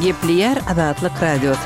Gepliyer Azatlyk Radiosu.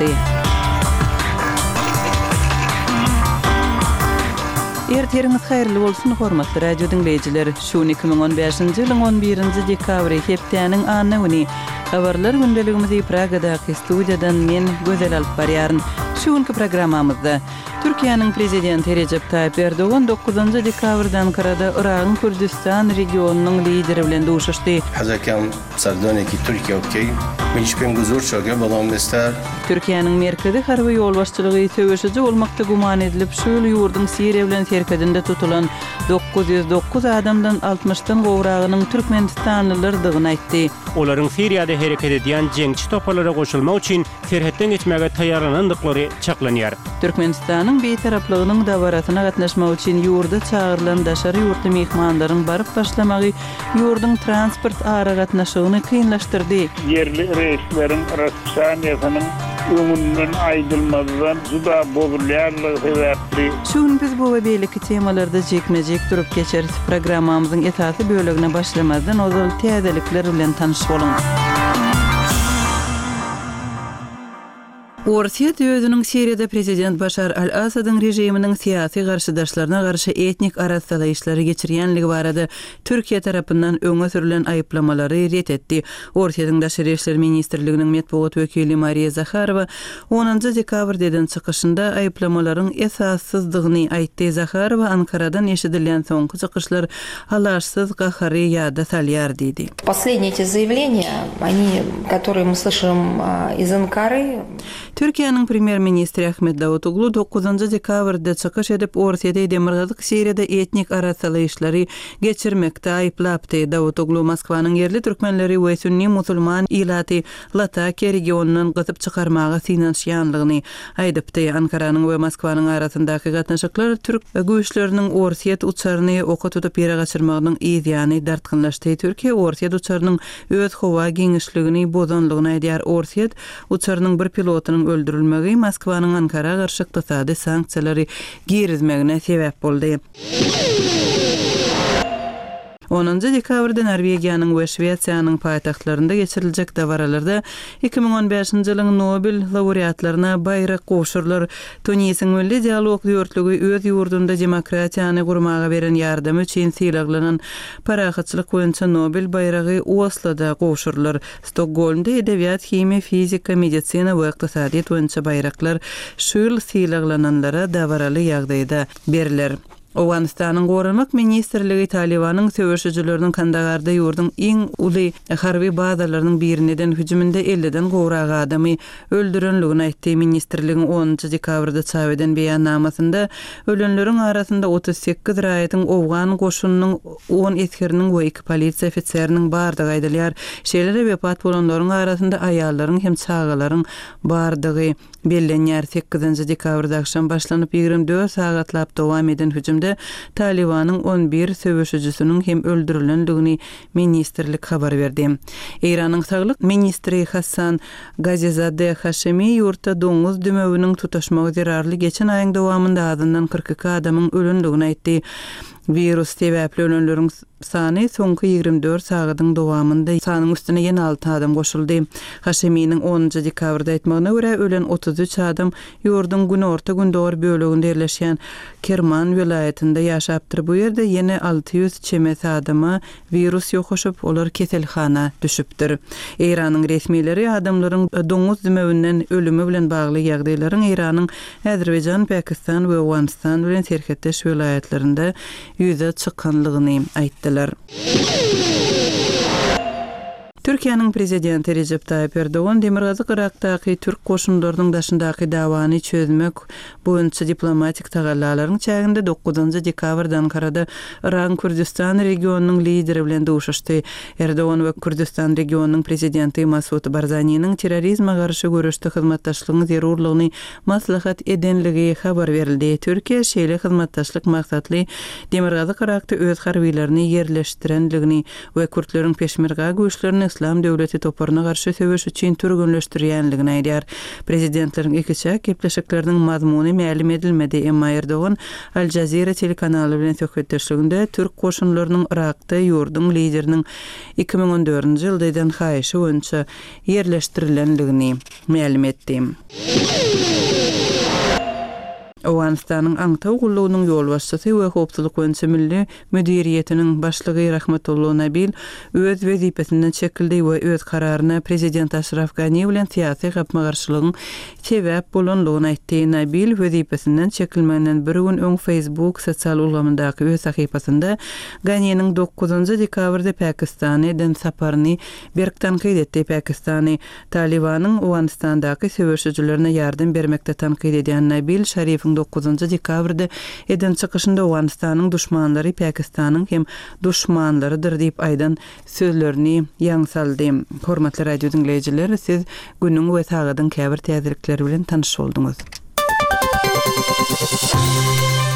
Erteriniz hayırlı bolsun hormatly radio dinleyijiler. Şu 2015-nji ýylyň 11-nji dekabry hepdeniň anyny habarlar gündeligimizi Pragadaky studiýadan men Gözel alyp barýaryn. Şuňky programmamyzda Türkiýanyň prezidenti Recep Tayyip Erdogan 9-njy dekabrdan Ankarada Iragyň Kürdistan regionunyň lideri bilen duşuşdy. Hazakam sardonyky Türkiýe okey. Men hiçbir guzur şoga balam bestar. Türkiýanyň merkezi harby ýol başçylygy töweşiji bolmakda guman edilip şu ýurdyň Siriýa bilen terkedinde tutulan 909 adamdan 60-dan gowragynyň Türkmenistanlylardygyny aýtdy. Olaryň Siriýada hereket edýän jeňçi topalara goşulmak üçin terhetden geçmäge taýýarlanandyklary çaklanýar. Türkmenistanyň beýtaraplygynyň dawaratyna gatnaşmak üçin ýurda çağırılan daşary ýurtly mehmanlaryň baryp başlamagy ýurdyň transport ara gatnaşygyny kynlaşdyrdy. Yerli reislerin raspsaniýasynyň öňünden aýdylmagydan juda bozulýarlygy sebäpli. Şuň biz bu we beýleki temalarda jekmejek durup geçeris programmamyzyň esasy bölegine başlamazdan ozal täzelikler bilen tanyş bolun. Orsiýa özüniň Siriýada prezident Başar al-Asadyň rejiminiň syýasy garşydaşlaryna garşy etnik araşdyrmalar geçirýänligi barada Türkiýe tarapyndan öňe sürülen aýyplamalary ret etdi. Orsiýadyň Daşary işler ministrliginiň medeniýet wekili Mariya Zakharova 10-njy dekabrdan çykyşynda aýyplamalaryň esassyzdygyny aýtdy. Zakharova Ankaradan eşidilýän soňky çykyşlar halaşsyz gahary ýa-da salýar diýdi. Последние эти заявления, они, которые мы слышим из Анкары. Türkiýanyň premier-ministri Ahmet Davutoglu 9-njy dekabrda çykyş edip Orsiýada demirgazyk Siriýada etnik araşdyrmalar geçirmekde aýplapdy. Davutoglu Moskwanyň yerli türkmenleri we sünni musulman ilaty Latakia regionunyň gyzyp çykarmagy synanýanlygyny aýdypdy. Ankaranyň we Moskwanyň arasyndaky gatnaşyklar türk güýçleriniň Orsiýa uçaryny oka tutup ýere gaçyrmagynyň ýa-ni dartgynlaşdy. Türkiýe Orsiýa uçarynyň öz howa geňişligini bozanlygyny aýdýar. Orsiýa uçarynyň bir pilotynyň öldürilmegi Moskwanyň Ankara garşy ykdysady sanksiýalary girizmegine sebäp boldy. 10-njy dekabrda Norwegiýanyň we Şweýçiýanyň paýtaxtlarynda geçiriljek dawaralarda 2015-nji ýylyň Nobel laureatlaryna baýrak gowşurlar. Tunisiň milli dialog ýurtligi öz ýurdunda demokratiýany gurmaga beren ýardamy üçin sylaklanan parahatçylyk boýunça Nobel baýragy Osloda gowşurlar. Stokgolmda edebiýat, himiýa, fizika, medisina we ykdysadyýat boýunça baýraklar şu ýyl sylaklananlara dawaraly ýagdaýda beriler. Awganistanyň Gorunmak ministrligi Talibanyň söwüşçileriniň Kandagarda ýurdyň iň uly harby bazalarynyň birininden hüjüminde 50-den gowrak adamy öldürenligini aýtdy. Ministrligiň 10-njy dekabrda çap eden beýannamasynda ölenleriň arasynda 38 raýatyň Awgan goşunynyň 10 eskeriniň we 2 polisiýa ofitseriniň bardygy aýdylýar. Şeýlere wefat bolanlaryň arasynda aýallaryň hem çagalaryň bardygy bellenýär. 8-nji dekabrda akşam başlanyp 24 sagatlap dowam eden hüjümde Talibanyň 11 söwüşçüsiniň hem öldürilendigini ministrlik habar berdi. Iranyň saglyk ministri Hasan Gazizade Hashemi ýurtda doňuz dümeginiň tutaşmagy zerarly geçen aýyň dowamynda adından 42 adamyň ölendigini aýtdy. Virus sebäpli ölenleriň sany soňky 24 sagatyň dowamynda sanyň üstüne ýene 6 adam goşuldy. Haşeminiň 10-njy dekabrda aýtmagyna görä ölen 33 adam ýurdyň günorta gündor böleginde ýerleşýän Kerman vilayetinde ýaşapdyr. Bu ýerde ýene 600 çemes adama virus ýokaşyp olar keselhana düşüpdir. Iranyň resmileri adamlaryň doňuz dümeginden ölümi bilen bagly ýagdaýlaryň Iranyň Azerbaýjan, Pakistan we Awganistan bilen terhetdeş vilayetlerinde ýüze çykanlygyny aýtdylar. Türkiýanyň prezidenti Recep Tayyip Erdogan demirgazyk Irakdaky türk goşunlarynyň daşyndaky dawany çözmek boýunça diplomatik tagallalaryň çäginde 9-njy dekabrdan Ankarada Iragyň Kürdistan regionunyň lideri bilen duşuşdy. Erdogan we Kürdistan regionunyň prezidenti Masud Barzanynyň terrorizmga garşy görüşde hyzmatdaşlygyny zerurlygyny maslahat edenligi habar berildi. Türkiýe şeýle hyzmatdaşlyk maksatly demirgazyk Irakda öz harbylaryny ýerleşdirenligini we Kürtleriň peşmerga güýçlerini İslam döwleti toparyna garşy söwüş üçin türgünleşdirýänligini aýdýar. Prezidentleriň ikisi gepleşikleriniň mazmuny ma'lum edilmedi, emma Erdogan Al Jazeera telekanaly bilen söhbetdeşliginde Türk goşunlarynyň Irakda ýurdun lideriniň 2014-nji ýyldan haýyşy boýunça yerleşdirilenligini ma'lum etdi. Awganistanyň Aňtaw gullugynyň ýolbaşçysy we howpsuzlyk boýunça milli müdiriýetiniň başlygy Rahmetullah Nabil öz wezipesinden çekildi we öz kararyna prezident Ashraf Ghani bilen syýasy gapmagarçylygyň sebäp bolanlygyny aýtdy. Nabil wezipesinden çekilmenden bir gün öň Facebook sosial ulamyndaky öz sahypasynda Ghani'niň 9-njy dekabrda Pakistana eden saparyny berkden tanqid etdi. Pakistany Talibanyň Awganistandaky söwüşçülerine ýardym bermekde tanqid edýän Nabil Şerif 9-njy dekabrda eden çykyşynda Awganistanyň düşmanlary Pakistanyň hem düşmanlarydyr diýip aýdan sözlerini ýaňsaldy. Hormatly radio dinleýijiler, siz günüň we sagadyň käbir täzelikleri bilen tanyş boldunuz.